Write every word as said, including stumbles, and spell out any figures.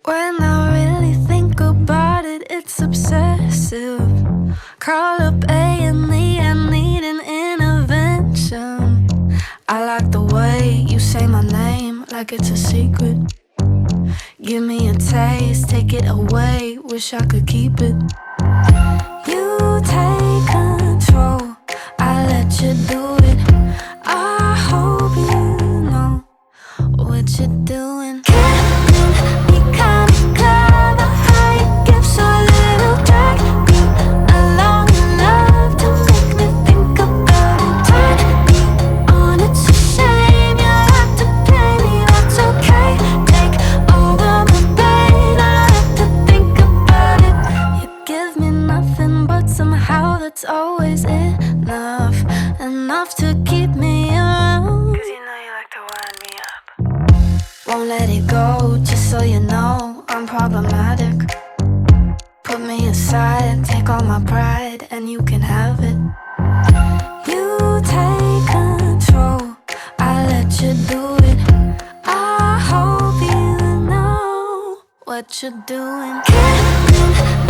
When I really think about it, it's obsessive. Call up A and E, I need an intervention. I like the way you say my name like it's a secret. Give me a taste, take it away, wish I could keep it. You take control, I let you do it. I hope you know what you're doing. Killing me kinda clever, how you give so little, drag me along in love to make me think about it. Turn me on, it's a shame you have to play me, that's okay. Take over my pain, I have to think about it. You give me nothing, but somehow that's always enough. Enough to keep me around. Cause you know you like to wind me up. Won't let it go, just so you know I'm problematic. Put me aside, take all my pride, and you can have it. You take control, I let you do it. I hope you know what you're doing. Killing